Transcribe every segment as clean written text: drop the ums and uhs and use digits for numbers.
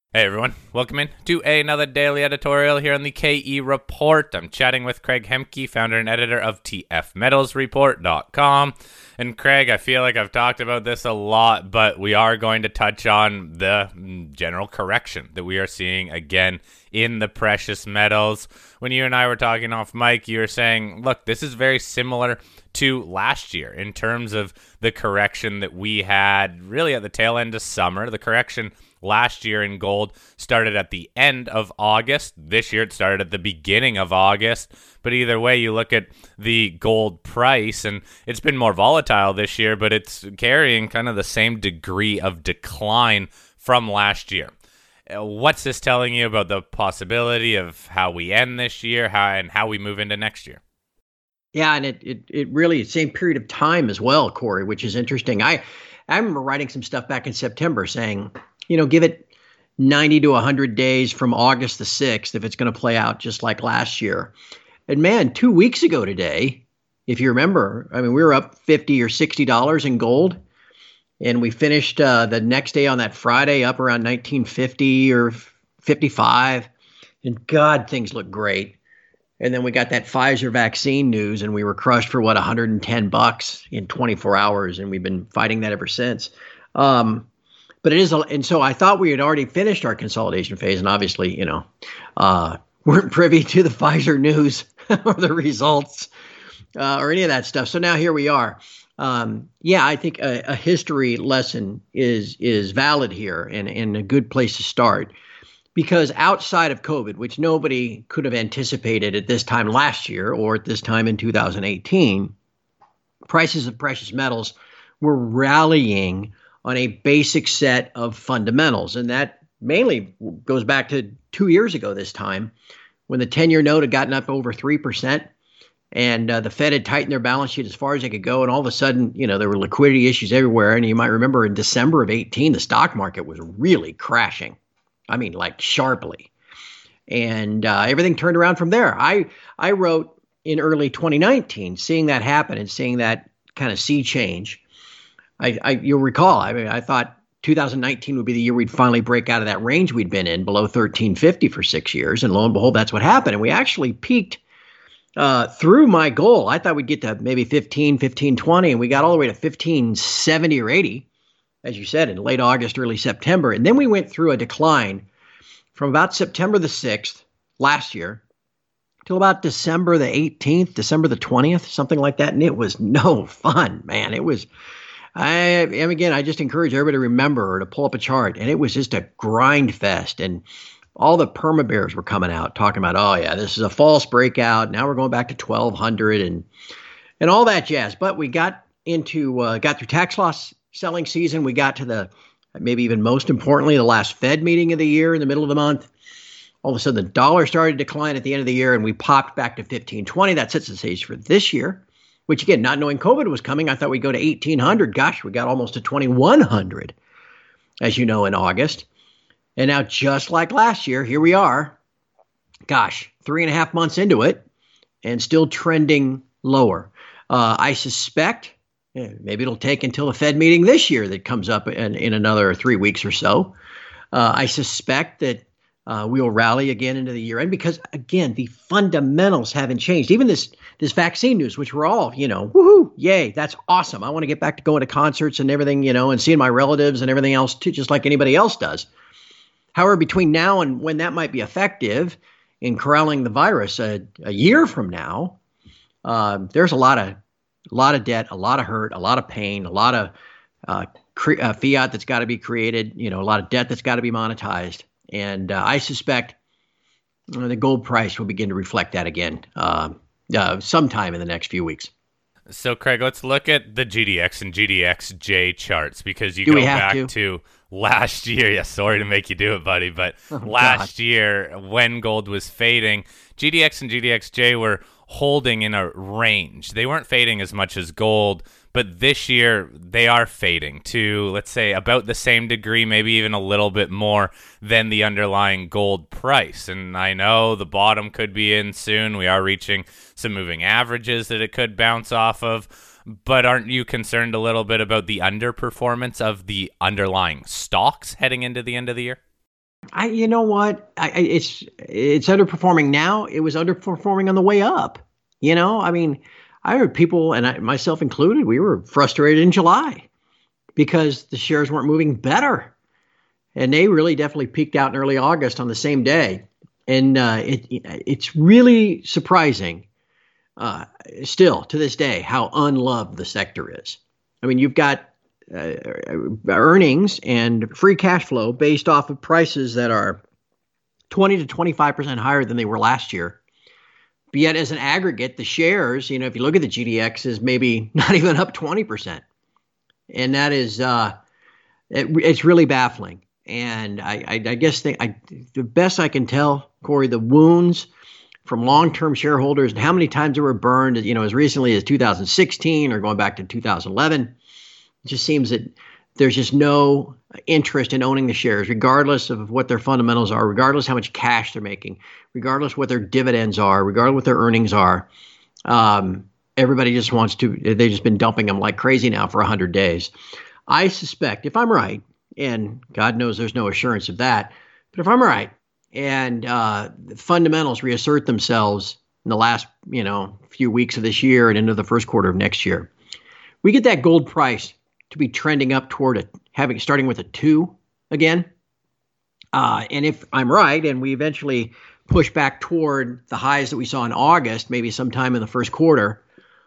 Hey everyone, welcome in to another daily editorial here on the KE Report. I'm chatting with Craig Hemke, founder and editor of TFMetalsReport.com. And Craig, I feel like I've talked about this a lot, but we are going to touch on the general correction that we are seeing again in the precious metals. When you and I were talking off mic, you were saying, look, this is very similar to last year in terms of the correction that we had really at the tail end of summer. The correction last year in gold started at the end of August. This year it started at the beginning of August. But either way, you look at the gold price, and it's been more volatile this year, but it's carrying kind of the same degree of decline from last year. What's this telling you about the possibility of how we end this year and how we move into next year? Yeah, and it really same period of time as well, Corey, which is interesting. I remember writing some stuff back in September saying, give it 90 to 100 days from August the 6th if it's going to play out just like last year. And man, 2 weeks ago today, if you remember, we were up $50 or $60 in gold, and we finished the next day on that Friday up around 1950 or 55. And God, things look great. And then we got that Pfizer vaccine news, and we were crushed for $110 in 24 hours, and we've been fighting that ever since. But it is, and so I thought we had already finished our consolidation phase, and obviously, weren't privy to the Pfizer news or the results or any of that stuff. So now here we are. I think a history lesson is valid here and a good place to start. Because outside of COVID, which nobody could have anticipated at this time last year or at this time in 2018, prices of precious metals were rallying on a basic set of fundamentals. And that mainly goes back to 2 years ago this time, when the 10-year note had gotten up over 3%, and the Fed had tightened their balance sheet as far as they could go. And all of a sudden, there were liquidity issues everywhere. And you might remember in December of 18, the stock market was really crashing. Like sharply. And everything turned around from there. I wrote in early 2019, seeing that happen and seeing that kind of sea change. You'll recall, I thought 2019 would be the year we'd finally break out of that range we'd been in below 1350 for 6 years. And lo and behold, that's what happened. And we actually peaked through my goal. I thought we'd get to maybe 1520, and we got all the way to 1570 or 80. As you said, in late August, early September. And then we went through a decline from about September the 6th last year till about December the 18th, December the 20th, something like that. And it was no fun, man. It was, I just encourage everybody to remember or to pull up a chart. And it was just a grind fest. And all the perma bears were coming out talking about, oh yeah, this is a false breakout. Now we're going back to 1200 and all that jazz. But we got through tax loss selling season. We got to maybe even most importantly, the last Fed meeting of the year in the middle of the month. All of a sudden, the dollar started to decline at the end of the year, and we popped back to 1520. That sets the stage for this year, which again, not knowing COVID was coming, I thought we'd go to 1800. Gosh, we got almost to 2100, as you know, in August. And now, just like last year, here we are, 3.5 months into it, and still trending lower. I suspect maybe it'll take until the Fed meeting this year that comes up in another 3 weeks or so. I suspect that we'll rally again into the year end because, again, the fundamentals haven't changed. Even this vaccine news, which we're all, woohoo, yay, that's awesome. I want to get back to going to concerts and everything, and seeing my relatives and everything else too, just like anybody else does. However, between now and when that might be effective in corralling the virus a year from now, there's a lot of debt, a lot of hurt, a lot of pain, a lot of fiat that's got to be created, a lot of debt that's got to be monetized. And I suspect the gold price will begin to reflect that again sometime in the next few weeks. So, Craig, let's look at the GDX and GDXJ charts because you go back to last year. Yeah, sorry to make you do it, buddy, but last year when gold was fading, GDX and GDXJ were holding in a range. They weren't fading as much as gold, but this year they are fading to, let's say, about the same degree, maybe even a little bit more than the underlying gold price. And I know the bottom could be in soon. We are reaching some moving averages that it could bounce off of. But aren't you concerned a little bit about the underperformance of the underlying stocks heading into the end of the year? You know what? It's underperforming now. It was underperforming on the way up. I mean, I heard people, and myself included, we were frustrated in July because the shares weren't moving better, and they really definitely peaked out in early August on the same day. And it's really surprising, still to this day, how unloved the sector is. I mean, you've got earnings and free cash flow based off of prices that are 20 to 25% higher than they were last year. But yet, as an aggregate, the shares, if you look at the GDX, is maybe not even up 20%. And that is, it's really baffling. And I guess the best I can tell, Corey, the wounds from long-term shareholders and how many times they were burned, as recently as 2016 or going back to 2011, it just seems that there's just no interest in owning the shares, regardless of what their fundamentals are, regardless how much cash they're making, regardless what their dividends are, regardless what their earnings are. Everybody just wants to, they've just been dumping them like crazy now for 100 days. I suspect, if I'm right, and God knows there's no assurance of that, but if I'm right, and the fundamentals reassert themselves in the last, few weeks of this year and into the first quarter of next year, we get that gold price to be trending up toward starting with a 2 again. And if I'm right, and we eventually push back toward the highs that we saw in August, maybe sometime in the first quarter,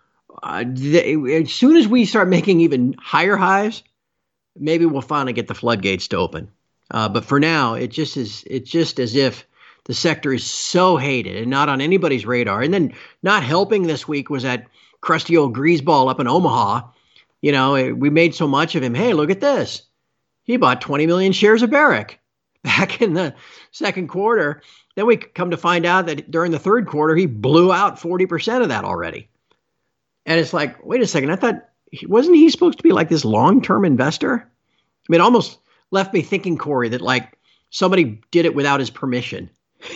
as soon as we start making even higher highs, maybe we'll finally get the floodgates to open. But for now, it's just as if the sector is so hated and not on anybody's radar. And then not helping this week was that crusty old greaseball up in Omaha. We made so much of him. Hey, look at this. He bought 20 million shares of Barrick back in the second quarter. Then we come to find out that during the third quarter, he blew out 40% of that already. And it's like, wait a second. I thought, wasn't he supposed to be like this long-term investor? I mean, it almost left me thinking, Corey, that like somebody did it without his permission.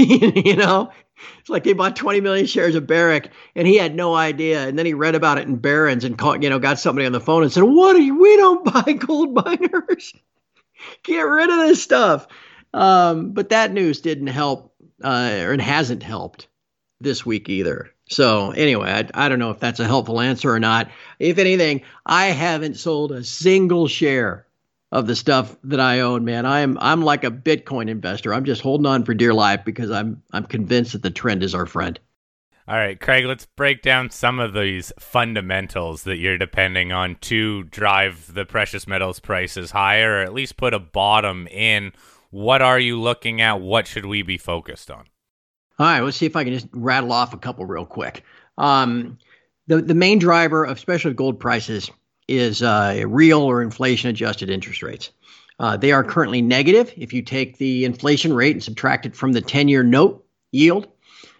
It's like they bought 20 million shares of Barrick and he had no idea. And then he read about it in Barron's and got somebody on the phone and said, we don't buy gold miners. Get rid of this stuff. But that news didn't help, or it hasn't helped this week either. So anyway, I don't know if that's a helpful answer or not. If anything, I haven't sold a single share of the stuff that I own, man. I'm like a Bitcoin investor. I'm just holding on for dear life because I'm convinced that the trend is our friend. All right, Craig, let's break down some of these fundamentals that you're depending on to drive the precious metals prices higher, or at least put a bottom in. What are you looking at? What should we be focused on? All right, let's see if I can just rattle off a couple real quick. The main driver of especially gold prices is real or inflation-adjusted interest rates. They are currently negative if you take the inflation rate and subtract it from the 10-year note yield,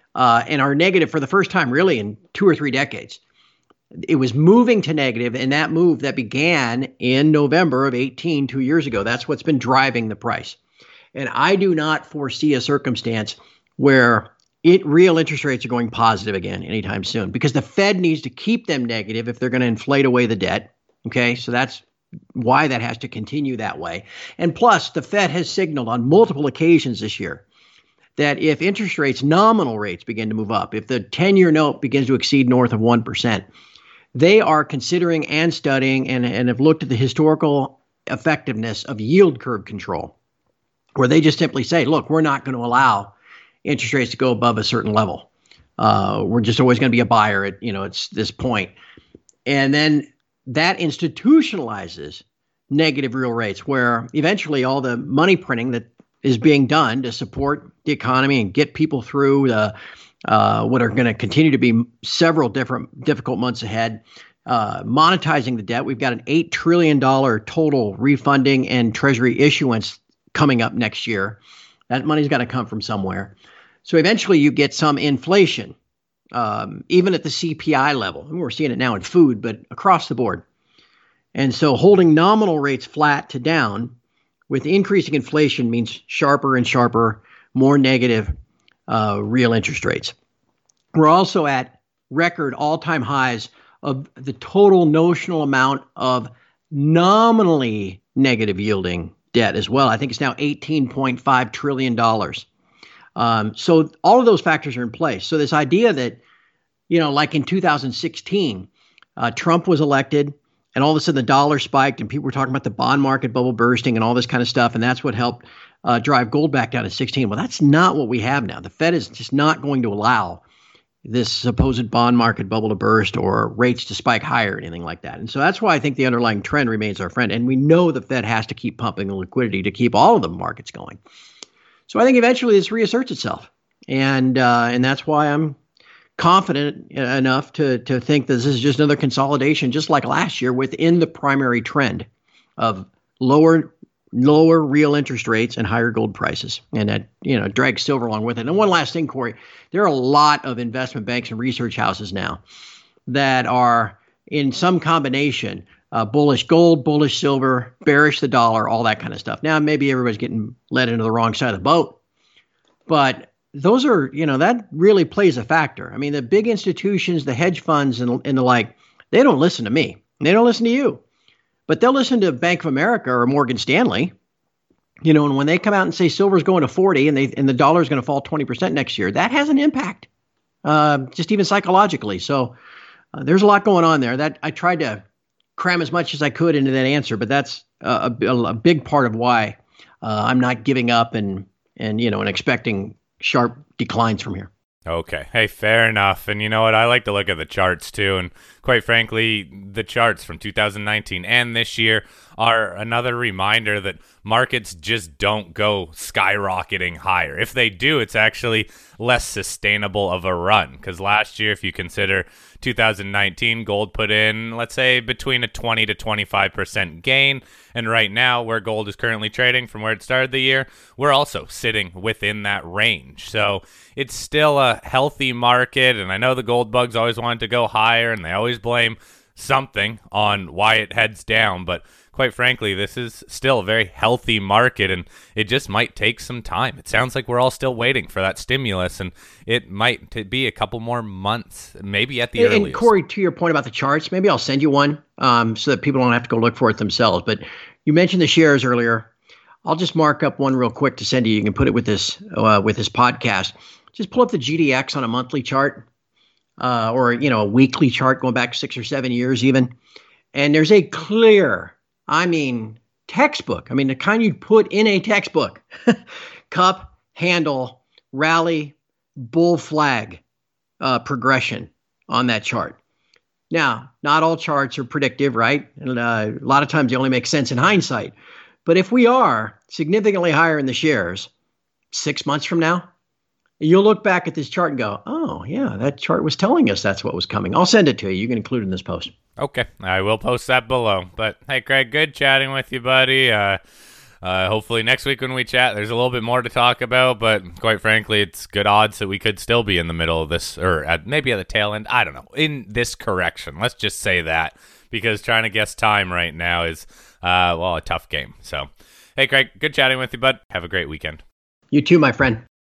and are negative for the first time really in 2 or 3 decades. It was moving to negative, and that move that began in November of 18, 2 years ago, that's what's been driving the price. And I do not foresee a circumstance where real interest rates are going positive again anytime soon, because the Fed needs to keep them negative if they're going to inflate away the debt. Okay, so that's why that has to continue that way. And plus, the Fed has signaled on multiple occasions this year that if interest rates, nominal rates, begin to move up, if the 10-year note begins to exceed north of 1%, they are considering and studying and have looked at the historical effectiveness of yield curve control, where they just simply say, look, we're not going to allow interest rates to go above a certain level. We're just always going to be a buyer at, it's this point. And then that institutionalizes negative real rates, where eventually all the money printing that is being done to support the economy and get people through the what are going to continue to be several difficult months ahead, monetizing the debt. We've got an $8 trillion total refunding and treasury issuance coming up next year. That money's got to come from somewhere. So eventually you get some inflation, even at the CPI level. And we're seeing it now in food, but across the board. And so holding nominal rates flat to down with increasing inflation means sharper and sharper, more negative real interest rates. We're also at record all-time highs of the total notional amount of nominally negative yielding debt as well. I think it's now $18.5 trillion. So all of those factors are in place. So this idea that, like in 2016, Trump was elected and all of a sudden the dollar spiked and people were talking about the bond market bubble bursting and all this kind of stuff. And that's what helped drive gold back down to 16. Well, that's not what we have now. The Fed is just not going to allow this supposed bond market bubble to burst or rates to spike higher or anything like that. And so that's why I think the underlying trend remains our friend. And we know the Fed has to keep pumping the liquidity to keep all of the markets going. So I think eventually this reasserts itself. And that's why I'm confident enough to think this is just another consolidation, just like last year, within the primary trend of lower real interest rates and higher gold prices. And that, drags silver along with it. And one last thing, Corey, there are a lot of investment banks and research houses now that are in some combination, bullish gold, bullish silver, bearish the dollar, all that kind of stuff. Now, maybe everybody's getting led into the wrong side of the boat, but those are, that really plays a factor. I mean, the big institutions, the hedge funds and the like, they don't listen to me. They don't listen to you. But they'll listen to Bank of America or Morgan Stanley, and when they come out and say silver's going to 40 and the dollar is going to fall 20% next year, that has an impact, just even psychologically. So there's a lot going on there. That I tried to cram as much as I could into that answer, but that's a big part of why I'm not giving up and expecting sharp declines from here. Okay. Hey, fair enough. And you know what? I like to look at the charts too. And quite frankly, the charts from 2019 and this year are another reminder that markets just don't go skyrocketing higher. If they do, it's actually less sustainable of a run. Because last year, if you consider 2019, gold put in, let's say, between a 20 to 25% gain. And right now, where gold is currently trading from where it started the year, we're also sitting within that range. So it's still a healthy market. And I know the gold bugs always want to go higher, and they always blame something on why it heads down. But quite frankly, this is still a very healthy market, and it just might take some time. It sounds like we're all still waiting for that stimulus, and it might be a couple more months, maybe at the earliest. And Corey, to your point about the charts, maybe I'll send you one so that people don't have to go look for it themselves. But you mentioned the shares earlier. I'll just mark up one real quick to send to you. You can put it with this podcast. Just pull up the GDX on a monthly chart or a weekly chart going back 6 or 7 years even. And there's a clear, textbook. The kind you'd put in a textbook. Cup, handle, rally, bull flag progression on that chart. Now, not all charts are predictive, right? And a lot of times they only make sense in hindsight. But if we are significantly higher in the shares 6 months from now, you'll look back at this chart and go, oh, yeah, that chart was telling us that's what was coming. I'll send it to you. You can include it in this post. Okay, I will post that below. But hey, Craig, good chatting with you, buddy. Hopefully next week when we chat, there's a little bit more to talk about. But quite frankly, it's good odds that we could still be in the middle of this, or maybe at the tail end. I don't know, in this correction. Let's just say that, because trying to guess time right now is, a tough game. So, hey, Craig, good chatting with you, bud. Have a great weekend. You too, my friend.